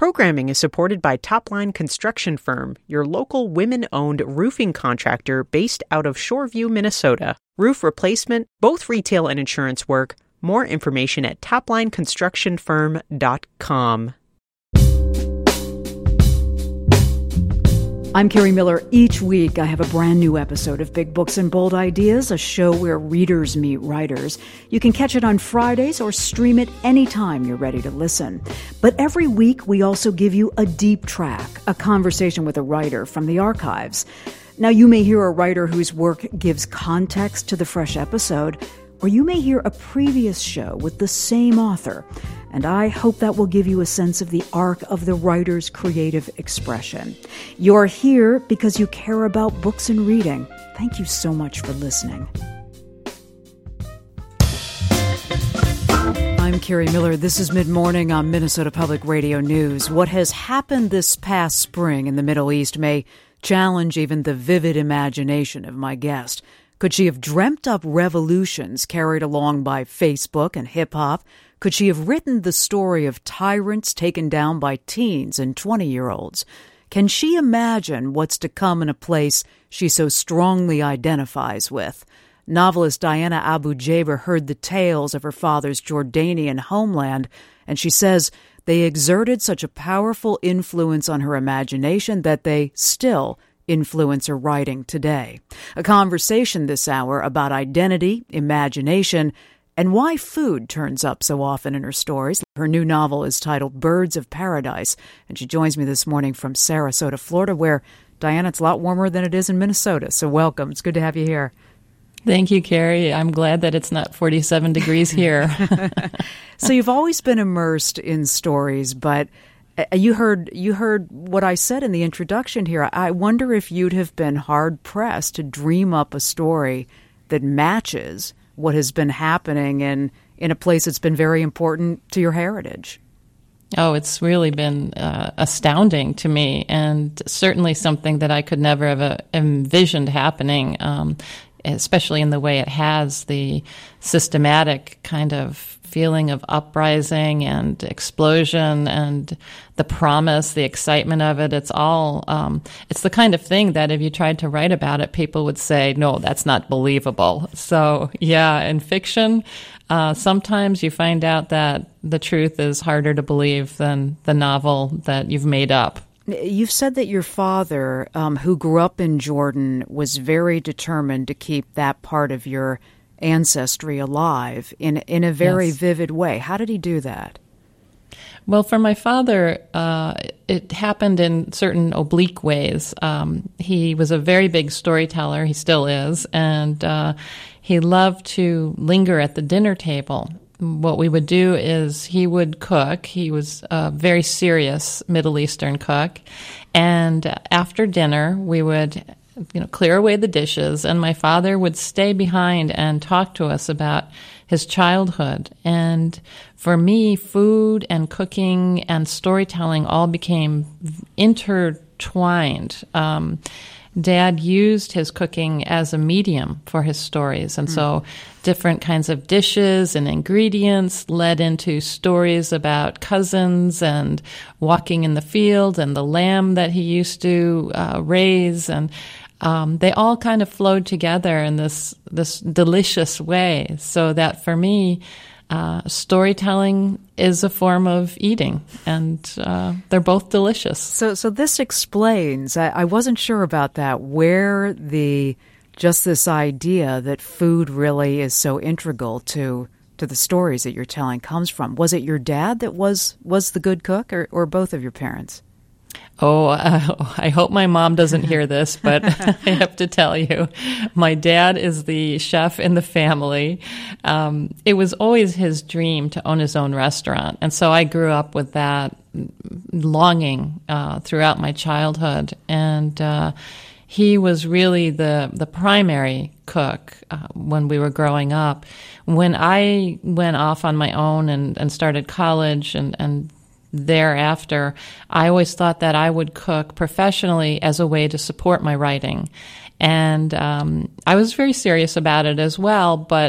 Programming is supported by Topline Construction Firm, your local women-owned roofing contractor based out of Shoreview, Minnesota. Roof replacement, both retail and insurance work. More information at toplineconstructionfirm.com. I'm Carrie Miller. Each week, I have a brand new episode of Big Books and Bold Ideas, a show where readers meet writers. You can catch it on Fridays or stream it anytime you're ready to listen. But every week, we also give you a deep track, a conversation with a writer from the archives. Now, you may hear a writer whose work gives context to the fresh episode, or you may hear a previous show with the same author. And I hope that will give you a sense of the arc of the writer's creative expression. You're here because you care about books and reading. Thank you so much for listening. I'm Carrie Miller. This is Mid-Morning on Minnesota Public Radio News. What has happened this past spring in the Middle East may challenge even the vivid imagination of my guest. Could she have dreamt up revolutions carried along by Facebook and hip-hop? Could she have written the story of tyrants taken down by teens and 20-year-olds? Can she imagine what's to come in a place she so strongly identifies with? Novelist Diana Abu Jaber heard the tales of her father's Jordanian homeland, and she says they exerted such a powerful influence on her imagination that they still influence her writing today. A conversation this hour about identity, imagination, and why food turns up so often in her stories. Her new novel is titled Birds of Paradise, and she joins me this morning from Sarasota, Florida, where, Diana, it's a lot warmer than it is in Minnesota. So welcome. It's good to have you here. Thank you, Carrie. I'm glad that it's not 47 degrees here. So you've always been immersed in stories, but you heard what I said in the introduction here. I wonder if you'd have been hard-pressed to dream up a story that matches what has been happening in a place that's been very important to your heritage. Oh, it's really been astounding to me, and certainly something that I could never have envisioned happening, especially in the way it has, the systematic kind of feeling of uprising and explosion and the promise, the excitement of it. It's all, it's the kind of thing that if you tried to write about it, people would say, no, that's not believable. So yeah, in fiction, sometimes you find out that the truth is harder to believe than the novel that you've made up. You've said that your father, who grew up in Jordan, was very determined to keep that part of your ancestry alive in a very vivid way. How did he do that? Well, for my father, it happened in certain oblique ways. He was a very big storyteller. He still is. And he loved to linger at the dinner table. What we would do is he would cook. He was a very serious Middle Eastern cook. And after dinner, we would clear away the dishes, and my father would stay behind and talk to us about his childhood. And for me, food and cooking and storytelling all became intertwined. Dad used his cooking as a medium for his stories, and so different kinds of dishes and ingredients led into stories about cousins and walking in the field and the lamb that he used to raise, and they all kind of flowed together in this delicious way, so that for me, storytelling is a form of eating, and they're both delicious. So this explains, I wasn't sure about that, where just this idea that food really is so integral to the stories that you're telling comes from. Was it your dad that was the good cook, or both of your parents? Oh, I hope my mom doesn't hear this, but I have to tell you, my dad is the chef in the family. It was always his dream to own his own restaurant, and so I grew up with that longing throughout my childhood. And he was really the primary cook when we were growing up. When I went off on my own and started college and thereafter, I always thought that I would cook professionally as a way to support my writing. And I was very serious about it as well, but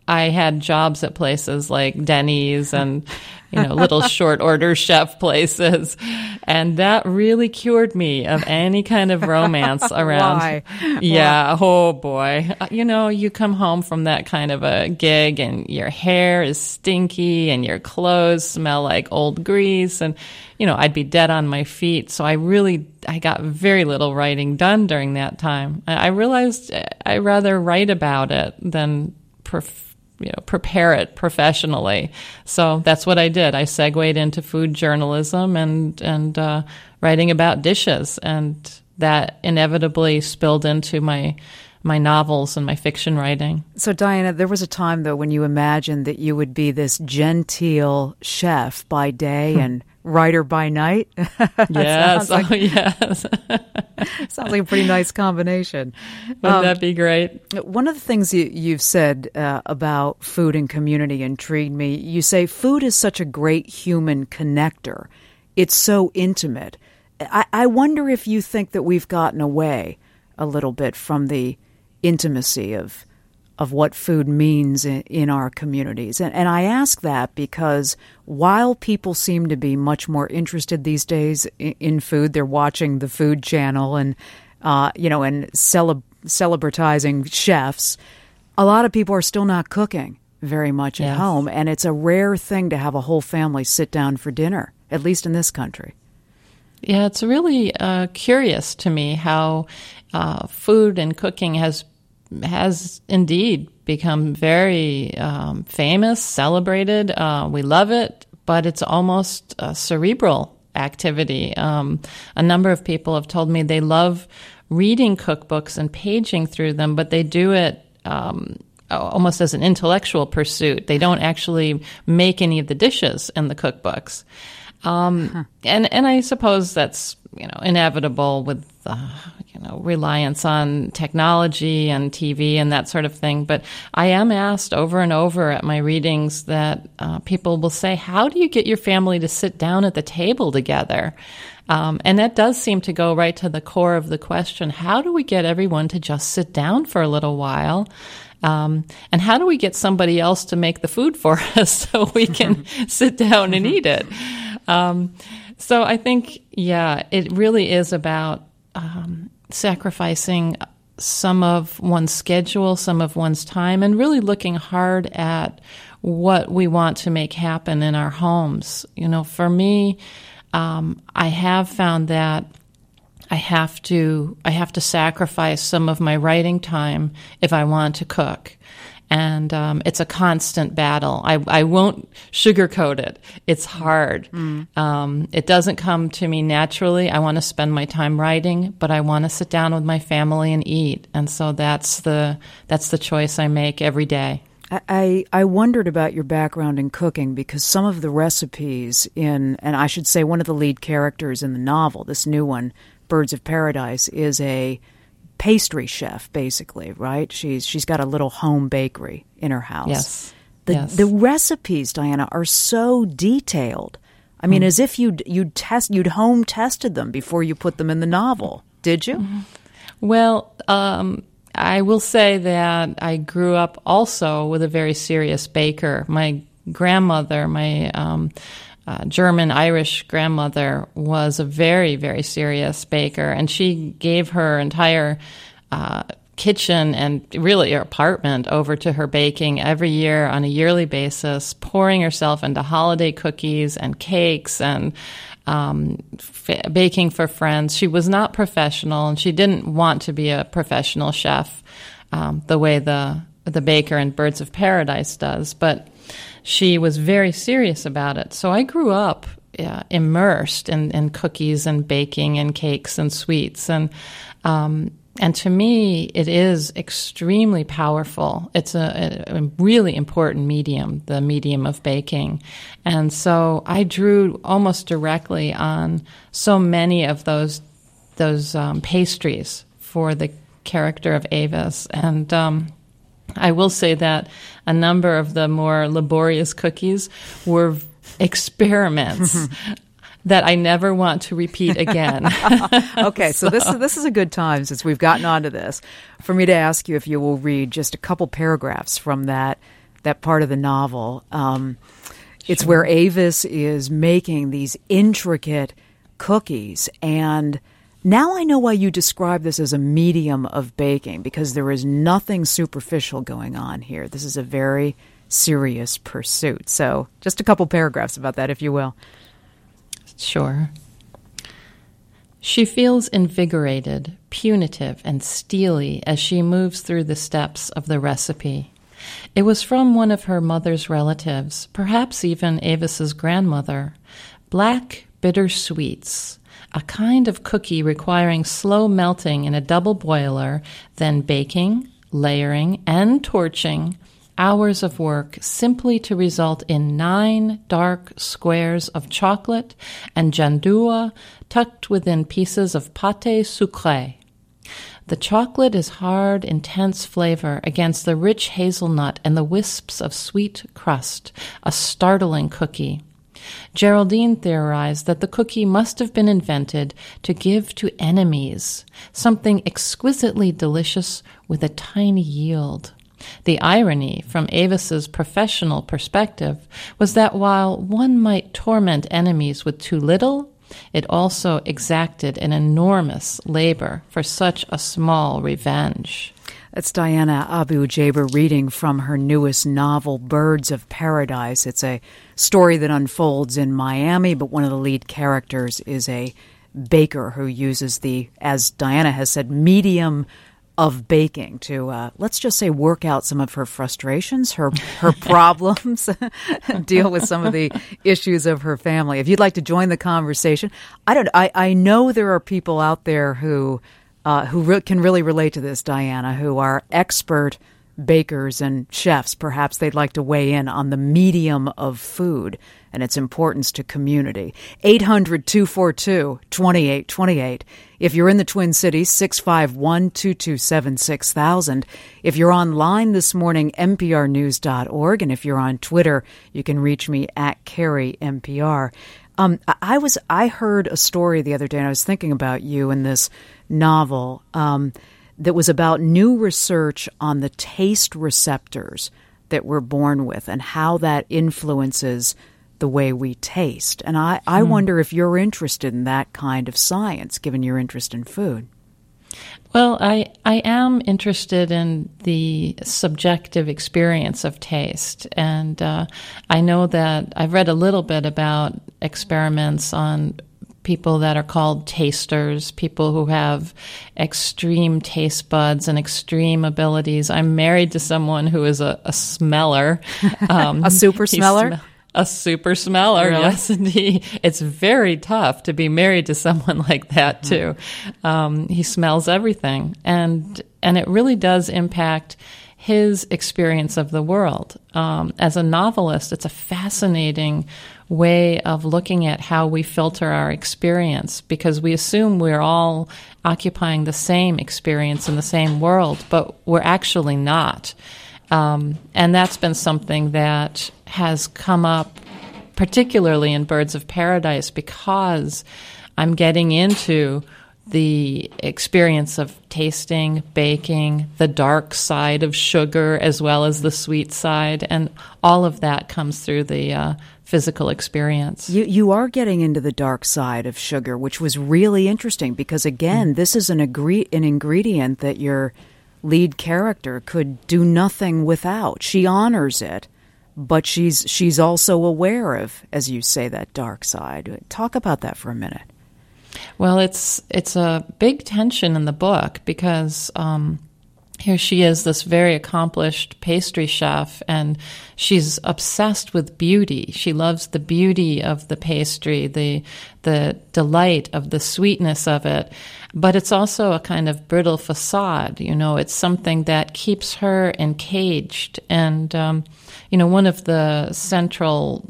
I had jobs at places like Denny's and, little short order chef places. And that really cured me of any kind of romance around. Why? Yeah. Oh boy. You come home from that kind of a gig and your hair is stinky and your clothes smell like old grease and, I'd be dead on my feet. So I got very little writing done during that time. I realized I'd rather write about it than prepare it professionally. So that's what I did. I segued into food journalism and writing about dishes, and that inevitably spilled into my novels and my fiction writing. So, Diana, there was a time, though, when you imagined that you would be this genteel chef by day and writer by night. Yes. Yes. Sounds like a pretty nice combination. Wouldn't that be great? One of the things you've said about food and community intrigued me. You say food is such a great human connector. It's so intimate. I wonder if you think that we've gotten away a little bit from the intimacy of what food means in our communities. And I ask that because while people seem to be much more interested these days in food, they're watching the Food Channel and, and celebritizing chefs, a lot of people are still not cooking very much at home. And it's a rare thing to have a whole family sit down for dinner, at least in this country. Yeah, it's really curious to me how food and cooking has indeed become very famous, celebrated. We love it, but it's almost a cerebral activity. A number of people have told me they love reading cookbooks and paging through them, but they do it almost as an intellectual pursuit. They don't actually make any of the dishes in the cookbooks. And I suppose that's, inevitable with, reliance on technology and TV and that sort of thing. But I am asked over and over at my readings that people will say, how do you get your family to sit down at the table together? And that does seem to go right to the core of the question. How do we get everyone to just sit down for a little while? And how do we get somebody else to make the food for us so we can sit down and eat it? So I think, it really is about sacrificing some of one's schedule, some of one's time, and really looking hard at what we want to make happen in our homes. For me, I have found that I have to sacrifice some of my writing time if I want to cook. And it's a constant battle. I won't sugarcoat it. It's hard. It doesn't come to me naturally. I want to spend my time writing, but I want to sit down with my family and eat. And so that's the choice I make every day. I wondered about your background in cooking because some of the recipes and I should say one of the lead characters in the novel, this new one, Birds of Paradise, is a pastry chef, basically, right? She's got a little home bakery in her house. Yes. The recipes, Diana, are so detailed. I mean, as if you'd home tested them before you put them in the novel. Did you? Well, I will say that I grew up also with a very serious baker. My grandmother, my German-Irish grandmother, was a very, very serious baker, and she gave her entire kitchen and really her apartment over to her baking every year on a yearly basis, pouring herself into holiday cookies and cakes and baking for friends. She was not professional, and she didn't want to be a professional chef the way the baker in Birds of Paradise does, but she was very serious about it. So I grew up immersed in cookies and baking and cakes and sweets. And to me, it is extremely powerful. It's a really important medium, the medium of baking. And so I drew almost directly on so many of those pastries for the character of Avis. And I will say that a number of the more laborious cookies were experiments that I never want to repeat again. Okay, so this is a good time, since we've gotten onto this, for me to ask you if you will read just a couple paragraphs from that that part of the novel. It's where Avis is making these intricate cookies. And now I know why you describe this as a medium of baking, because there is nothing superficial going on here. This is a very serious pursuit. So just a couple paragraphs about that, if you will. Sure. She feels invigorated, punitive, and steely as she moves through the steps of the recipe. It was from one of her mother's relatives, perhaps even Avis's grandmother. Black bitter sweets, a kind of cookie requiring slow melting in a double boiler, then baking, layering, and torching, hours of work simply to result in 9 dark squares of chocolate and gianduja tucked within pieces of pâté sucré. The chocolate is hard, intense flavor against the rich hazelnut and the wisps of sweet crust, a startling cookie. Geraldine theorized that the cookie must have been invented to give to enemies, something exquisitely delicious with a tiny yield. The irony, from Avis's professional perspective, was that while one might torment enemies with too little, it also exacted an enormous labor for such a small revenge. That's Diana Abu-Jaber reading from her newest novel, Birds of Paradise. It's a story that unfolds in Miami, but one of the lead characters is a baker who uses the, as Diana has said, medium of baking to, let's just say, work out some of her frustrations, her problems, deal with some of the issues of her family. If you'd like to join the conversation, I know there are people out there who can really relate to this, Diana, who are expert bakers and chefs. Perhaps they'd like to weigh in on the medium of food and its importance to community. 800-242-2828. If you're in the Twin Cities, 651-227-6000. If you're online this morning, nprnews.org. And if you're on Twitter, you can reach me at CarrieNPR. I heard a story the other day, and I was thinking about you in this novel that was about new research on the taste receptors that we're born with and how that influences the way we taste. And I wonder if you're interested in that kind of science, given your interest in food. Well, I am interested in the subjective experience of taste. And I know that I've read a little bit about experiments on people that are called tasters, people who have extreme taste buds and extreme abilities. I'm married to someone who is a smeller. A super smeller? A super smeller, really? Yes, indeed. It's very tough to be married to someone like that, too. He smells everything, and it really does impact his experience of the world. As a novelist, it's a fascinating way of looking at how we filter our experience, because we assume we're all occupying the same experience in the same world, but we're actually not. And that's been something that has come up particularly in Birds of Paradise, because I'm getting into the experience of tasting, baking, the dark side of sugar as well as the sweet side, and all of that comes through the physical experience. You are getting into the dark side of sugar, which was really interesting because, again, this is an ingredient that your lead character could do nothing without. She honors it, but she's also aware of, as you say, that dark side. Talk about that for a minute. Well, it's a big tension in the book because here she is, this very accomplished pastry chef, and she's obsessed with beauty. She loves the beauty of the pastry, the delight of the sweetness of it. But it's also a kind of brittle facade. You know, it's something that keeps her encaged. And, one of the central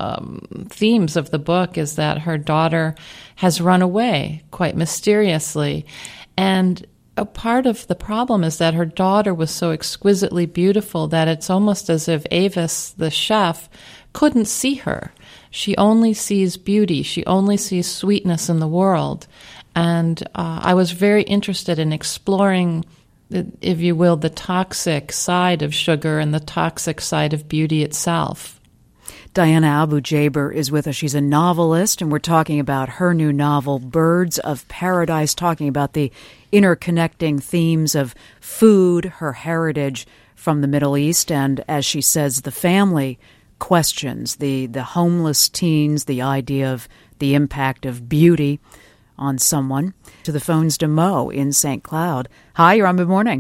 themes of the book is that her daughter has run away quite mysteriously. And a part of the problem is that her daughter was so exquisitely beautiful that it's almost as if Avis, the chef, couldn't see her. She only sees beauty. She only sees sweetness in the world. And I was very interested in exploring if you will, the toxic side of sugar and the toxic side of beauty itself. Diana Abu-Jaber is with us. She's a novelist, and we're talking about her new novel, Birds of Paradise, talking about the interconnecting themes of food, her heritage from the Middle East, and, as she says, the family questions, the homeless teens, the idea of the impact of beauty on someone. To the phones to Mo in St. Cloud. Hi, you're on Good Morning.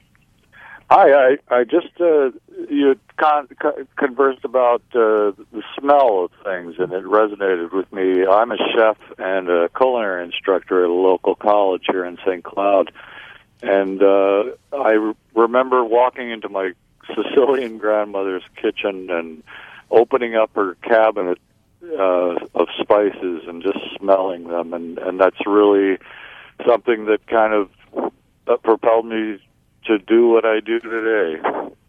Hi, I just, you conversed about the smell of things, and it resonated with me. I'm a chef and a culinary instructor at a local college here in St. Cloud, and I remember walking into my Sicilian grandmother's kitchen and opening up her cabinet of spices and just smelling them, and that's really something that kind of propelled me to do what I do today.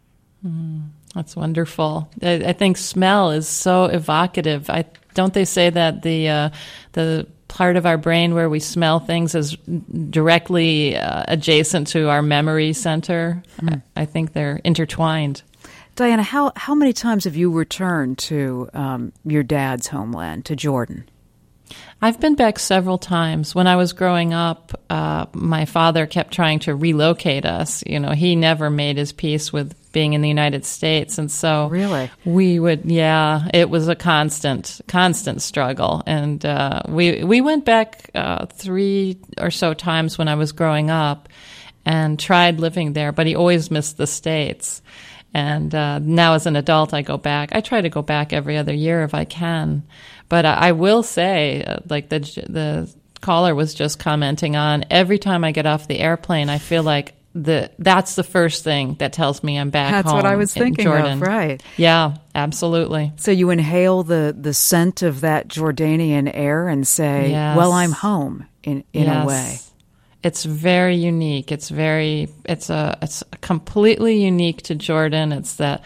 That's wonderful. I think smell is so evocative. Don't they say that the part of our brain where we smell things is directly adjacent to our memory center? I think they're intertwined. Diana, how many times have you returned to your dad's homeland, to Jordan? I've been back several times. When I was growing up, my father kept trying to relocate us. You know, he never made his peace with being in the United States. And so really, it was a constant struggle. And we went back 3 or so times when I was growing up and tried living there, but he always missed the States. And now as an adult, I go back. I try to go back every other year if I can. But I will say, like the caller was just commenting on, every time I get off the airplane, I feel like that's the first thing that tells me I'm back home. That's what I was thinking of, right? Yeah, absolutely. So you inhale the scent of that Jordanian air and say, yes. Well, I'm home in a way. It's very unique. It's completely unique to Jordan. It's the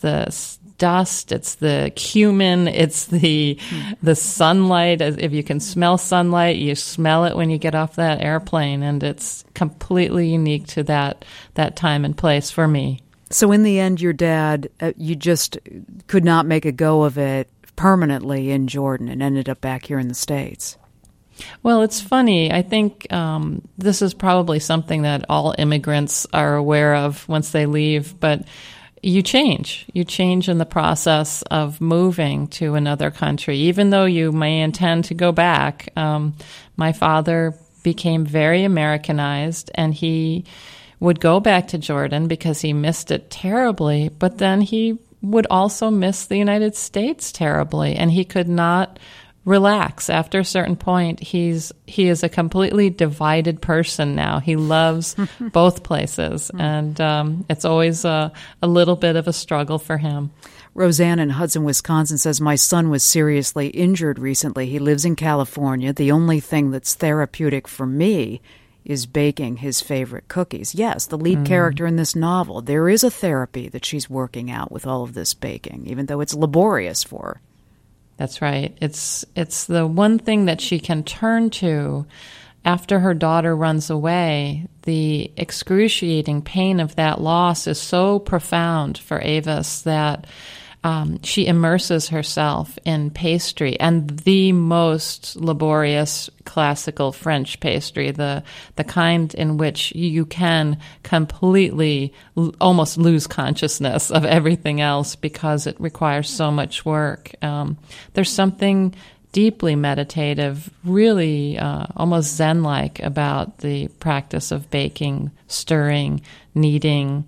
dust. It's the cumin. It's the sunlight. If you can smell sunlight, you smell it when you get off that airplane, and it's completely unique to that time and place for me. So in the end, your dad, you just could not make a go of it permanently in Jordan and ended up back here in the States. Well, it's funny. I think this is probably something that all immigrants are aware of once they leave, but you change. You change in the process of moving to another country, even though you may intend to go back. My father became very Americanized, and he would go back to Jordan because he missed it terribly, but then he would also miss the United States terribly, and he could not relax. After a certain point, he is a completely divided person now. He loves both places, and it's always a little bit of a struggle for him. Roseanne in Hudson, Wisconsin says, my son was seriously injured recently. He lives in California. The only thing that's therapeutic for me is baking his favorite cookies. Yes, the lead character in this novel, there is a therapy that she's working out with all of this baking, even though it's laborious for her. That's right. It's the one thing that she can turn to after her daughter runs away. The excruciating pain of that loss is so profound for Avis that she immerses herself in pastry, and the most laborious classical French pastry, the kind in which you can completely almost lose consciousness of everything else because it requires so much work. There's something deeply meditative, really almost Zen-like about the practice of baking, stirring, kneading.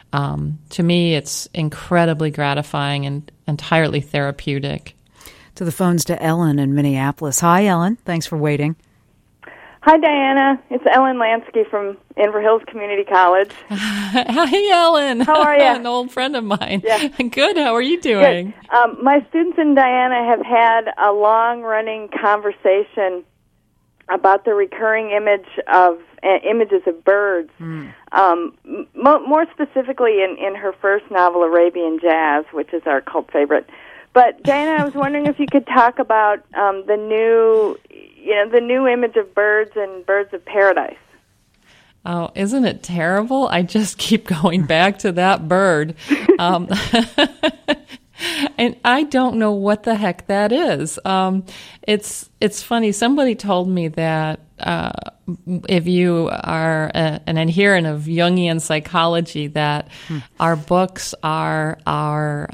To me, it's incredibly gratifying and entirely therapeutic. To the phones to Ellen in Minneapolis. Hi, Ellen. Thanks for waiting. Hi, Diana. It's Ellen Lansky from Inver Hills Community College. Hi, Ellen. How are you? An old friend of mine. Yeah. Good. How are you doing? Good. My students and Diana have had a long-running conversation about the recurring images of birds. More specifically in her first novel, Arabian Jazz, which is our cult favorite. But Diana, I was wondering if you could talk about the new image of birds and Birds of Paradise. Oh, isn't it terrible? I just keep going back to that bird. And I don't know what the heck that is. It's funny. Somebody told me that if you are an adherent of Jungian psychology, that our books are our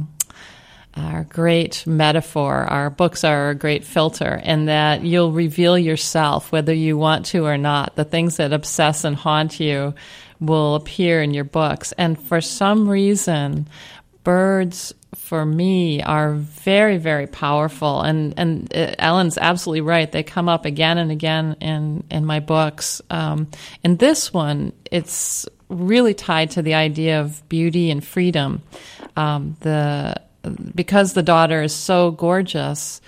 great metaphor. Our books are a great filter, and that you'll reveal yourself whether you want to or not. The things that obsess and haunt you will appear in your books. And for some reason, birds, for me, are very, very powerful. And Ellen's absolutely right. They come up again and again in my books. In this one, it's really tied to the idea of beauty and freedom. Because the daughter is so gorgeous,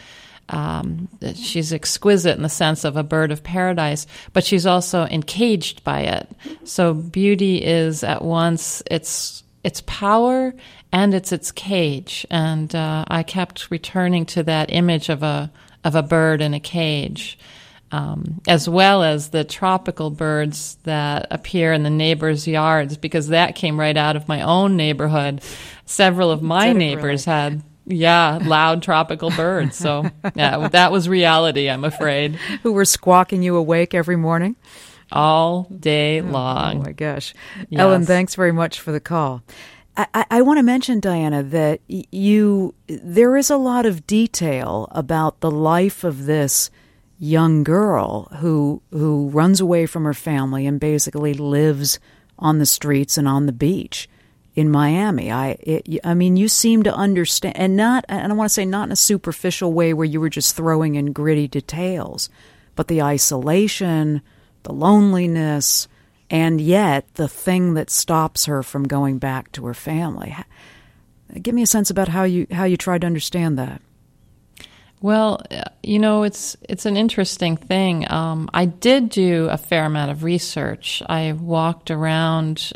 she's exquisite in the sense of a bird of paradise, but she's also encaged by it. So beauty is at once its power and it's its cage. And I kept returning to that image of a bird in a cage, as well as the tropical birds that appear in the neighbors' yards, because that came right out of my own neighborhood. Several of my neighbors had, loud tropical birds. So, that was reality, I'm afraid. Who were squawking you awake every morning? All day long. Oh, my gosh. Yes. Ellen, thanks very much for the call. I want to mention, Diana, that there is a lot of detail about the life of this young girl who runs away from her family and basically lives on the streets and on the beach in Miami. I mean, you seem to understand, and I don't want to say not in a superficial way where you were just throwing in gritty details, but the isolation, the loneliness, and yet the thing that stops her from going back to her family. Give me a sense about how you tried to understand that. Well, it's an interesting thing. I did do a fair amount of research. I walked around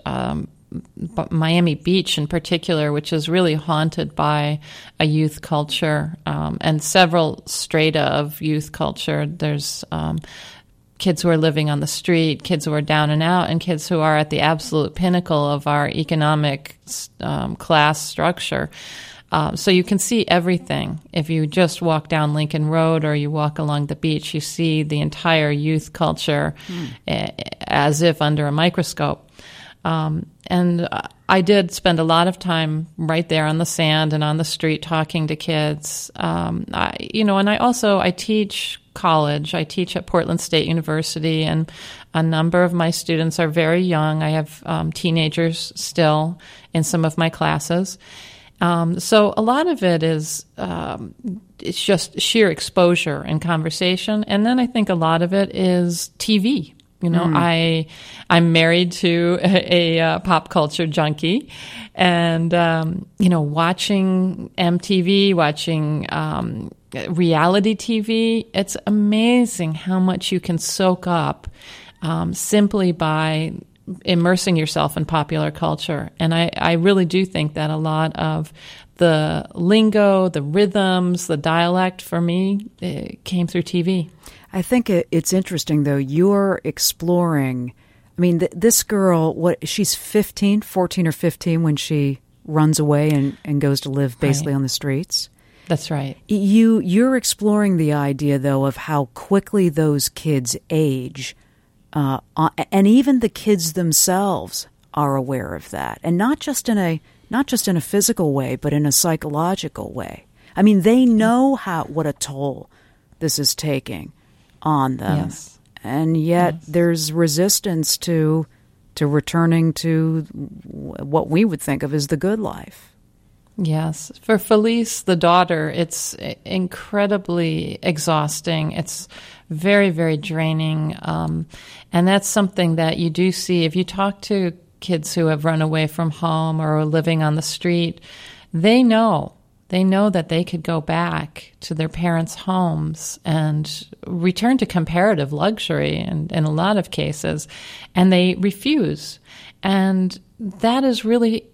Miami Beach in particular, which is really haunted by a youth culture, and several strata of youth culture. There's kids who are living on the street, kids who are down and out, and kids who are at the absolute pinnacle of our economic class structure. So you can see everything. If you just walk down Lincoln Road or you walk along the beach, you see the entire youth culture as if under a microscope. And I did spend a lot of time right there on the sand and on the street talking to kids. And I teach college. I teach at Portland State University, and a number of my students are very young. I have teenagers still in some of my classes. So a lot of it is it's just sheer exposure and conversation. And then I think a lot of it is TV. I'm married to a pop culture junkie, and, watching MTV, watching reality TV, it's amazing how much you can soak up simply by immersing yourself in popular culture. And I really do think that a lot of the lingo, the rhythms, the dialect for me, it came through TV. I think it's interesting, though. You're exploring, I mean, this girl, she's 14 or 15 when she runs away and goes to live basically on the streets. That's right. You're exploring the idea, though, of how quickly those kids age, and even the kids themselves are aware of that, and not just in a physical way, but in a psychological way. I mean, they know what a toll this is taking on them, yes. And yet there's resistance to returning to what we would think of as the good life. Yes. For Felice, the daughter, it's incredibly exhausting. It's very, very draining. And that's something that you do see. If you talk to kids who have run away from home or are living on the street, they know that they could go back to their parents' homes and return to comparative luxury in a lot of cases, and they refuse. And that is really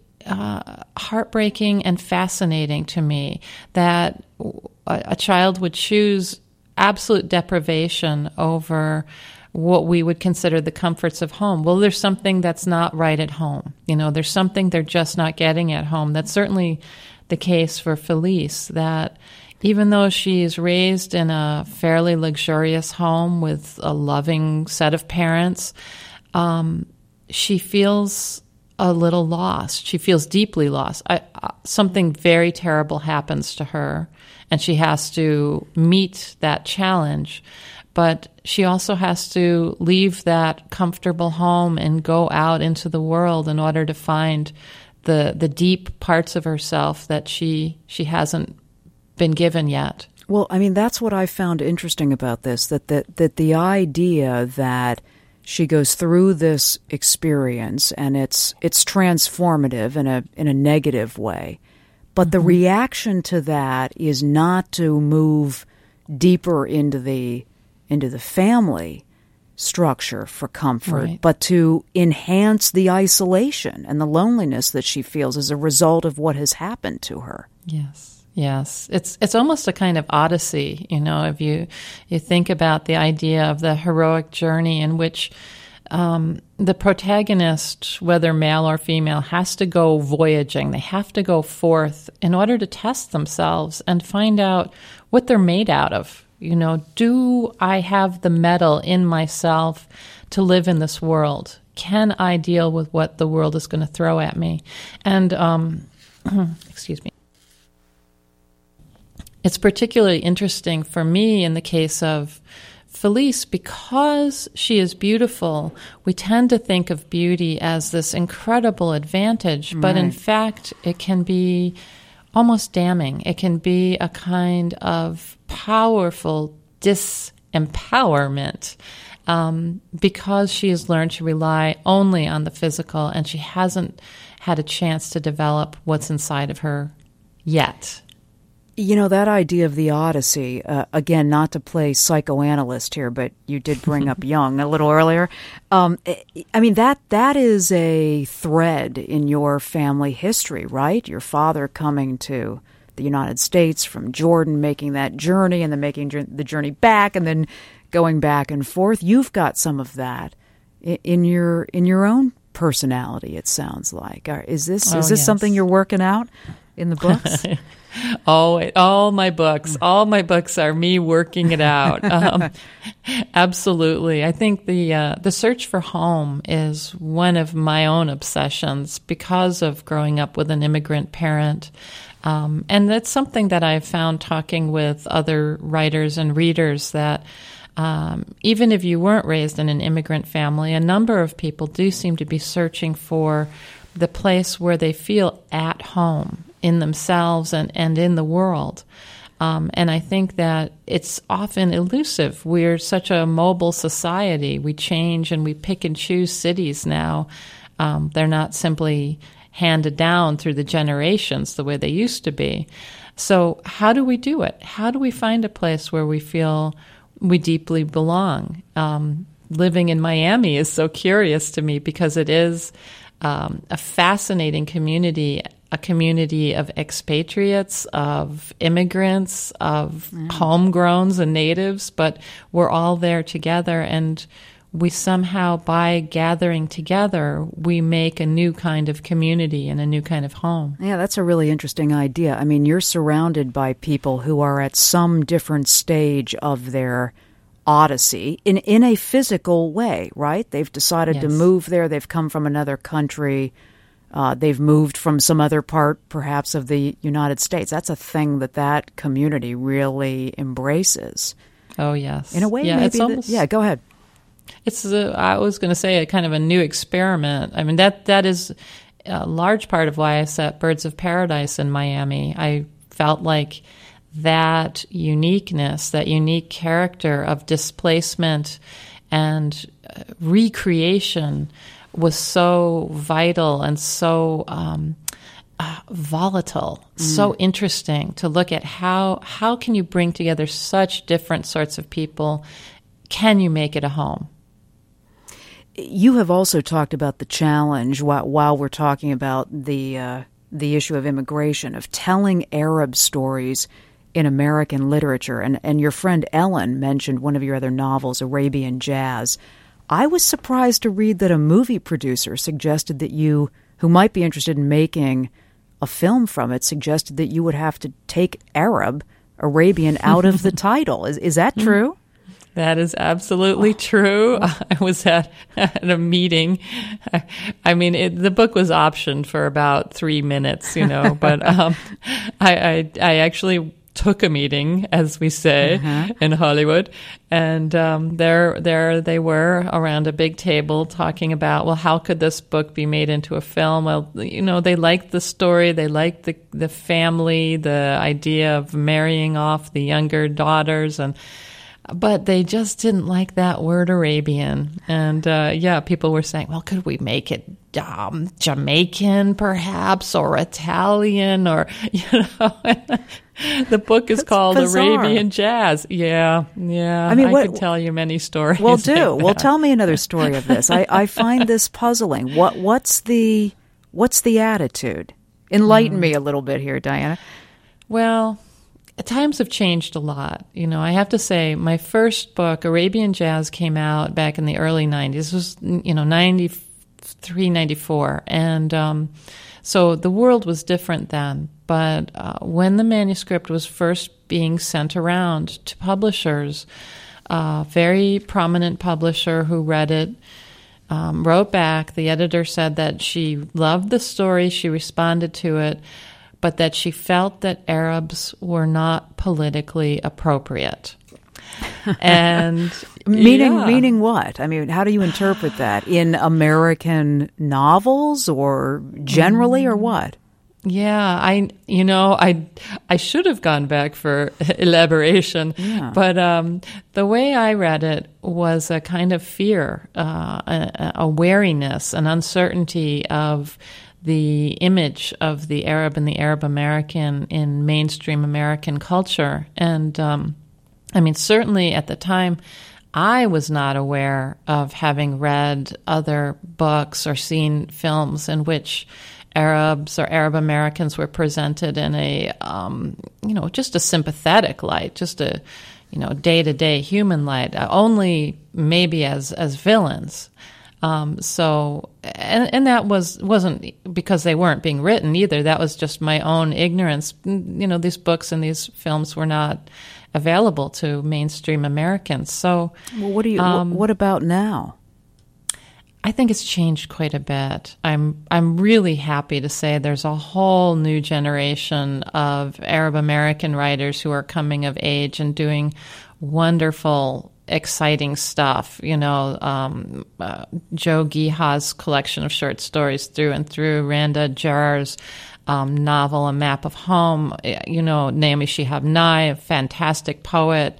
heartbreaking and fascinating to me, that a child would choose absolute deprivation over what we would consider the comforts of home. Well, there's something that's not right at home. There's something they're just not getting at home. That's certainly the case for Felice, that even though she's raised in a fairly luxurious home with a loving set of parents, she feels a little lost. She feels deeply lost. Something very terrible happens to her, and she has to meet that challenge. But she also has to leave that comfortable home and go out into the world in order to find the deep parts of herself that she hasn't been given yet. Well, I mean, that's what I found interesting about this, that the idea that she goes through this experience and it's transformative in a negative way, but the reaction to that is not to move deeper into the family structure for comfort, right, but to enhance the isolation and the loneliness that she feels as a result of what has happened to her. Yes. It's almost a kind of odyssey, if you think about the idea of the heroic journey in which the protagonist, whether male or female, has to go voyaging. They have to go forth in order to test themselves and find out what they're made out of. Do I have the mettle in myself to live in this world? Can I deal with what the world is going to throw at me? And, excuse me. It's particularly interesting for me in the case of Felice because she is beautiful. We tend to think of beauty as this incredible advantage, but in fact, it can be almost damning. It can be a kind of powerful disempowerment because she has learned to rely only on the physical and she hasn't had a chance to develop what's inside of her yet. That idea of the Odyssey, again, not to play psychoanalyst here, but you did bring up Jung a little earlier. I mean, that is a thread in your family history, right? Your father coming to the United States from Jordan, making that journey, and then making the journey back, and then going back and forth. You've got some of that in your own personality, it sounds like. Is this yes, something you're working out in the books? All my books are me working it out. Absolutely. I think the search for home is one of my own obsessions because of growing up with an immigrant parent. And that's something that I've found talking with other writers and readers that even if you weren't raised in an immigrant family, a number of people do seem to be searching for the place where they feel at home in themselves and in the world. And I think that it's often elusive. We're such a mobile society. We change and we pick and choose cities now. They're not simply handed down through the generations the way they used to be. So how do we do it? How do we find a place where we feel we deeply belong? Living in Miami is so curious to me because it is a fascinating community, a community of expatriates, of immigrants, of homegrowns and natives, but we're all there together, and we somehow, by gathering together, we make a new kind of community and a new kind of home. Yeah, that's a really interesting idea. I mean, you're surrounded by people who are at some different stage of their odyssey in a physical way, right? They've decided to move there. They've come from another country. They've moved from some other part, perhaps, of the United States. That's a thing that community really embraces. Oh, yes. In a way, yeah, maybe. It's almost, go ahead. It's, I was going to say, a kind of a new experiment. I mean, that is a large part of why I set Birds of Paradise in Miami. I felt like that uniqueness, that unique character of displacement and recreation was so vital and so volatile, so interesting to look at how can you bring together such different sorts of people? Can you make it a home? You have also talked about the challenge while we're talking about the issue of immigration, of telling Arab stories in American literature. And your friend Ellen mentioned one of your other novels, Arabian Jazz. I was surprised to read that a movie producer suggested that you, who might be interested in making a film from it, suggested that you would have to take Arabian out of the title. Is that true? That is absolutely true. I was at a meeting. I mean, the book was optioned for about 3 minutes, but I actually took a meeting, as we say in Hollywood, and there they were around a big table talking about, well, how could this book be made into a film? Well, they liked the story, they liked the family, the idea of marrying off the younger daughters, but they just didn't like that word Arabian. And people were saying, well, could we make it Jamaican perhaps, or Italian, or the book is called bizarre. Arabian Jazz. Yeah. I mean, I could tell you many stories. Well, Well, tell me another story of this. I find this puzzling. What's the attitude? Enlighten me a little bit here, Diana. Well, times have changed a lot. I have to say, my first book, Arabian Jazz, came out back in the early 90s. This was, 93, 94. And so the world was different then. But when the manuscript was first being sent around to publishers, a very prominent publisher who read it wrote back. The editor said that she loved the story, she responded to it, but that she felt that Arabs were not politically appropriate. And meaning what? I mean, how do you interpret that? In American novels, or generally, or what? Yeah, I should have gone back for elaboration, but the way I read it was a kind of fear, a wariness, an uncertainty of the image of the Arab and the Arab American in mainstream American culture. And certainly at the time, I was not aware of having read other books or seen films in which Arabs or Arab Americans were presented in a, just a sympathetic light, just a, day-to-day human light, only maybe as villains. So that wasn't because they weren't being written either. That was just my own ignorance. These books and these films were not available to mainstream Americans. So, well, what about now? I think it's changed quite a bit. I'm really happy to say there's a whole new generation of Arab American writers who are coming of age and doing wonderful, exciting stuff. Joe Giha's collection of short stories through and through, Randa Jarr's novel A Map of Home, Naomi Shihab Nye, a fantastic poet.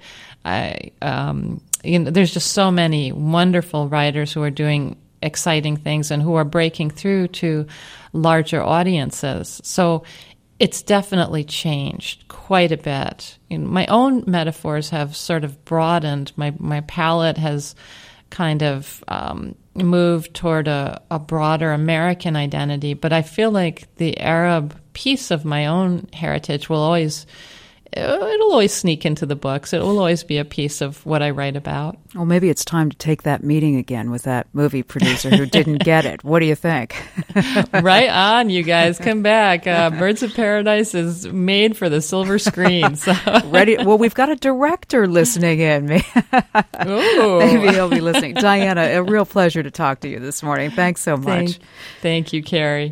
There's just so many wonderful writers who are doing exciting things and who are breaking through to larger audiences. So it's definitely changed quite a bit. My own metaphors have sort of broadened. My palette has kind of moved toward a broader American identity, but I feel like the Arab piece of my own heritage it'll always sneak into the books. It will always be a piece of what I write about. Well, maybe it's time to take that meeting again with that movie producer who didn't get it. What do you think? Right on, you guys. Come back. Birds of Paradise is made for the silver screen. So. Ready? Well, we've got a director listening in. Maybe he'll be listening. Diana, a real pleasure to talk to you this morning. Thanks so much. Thank you, Carrie.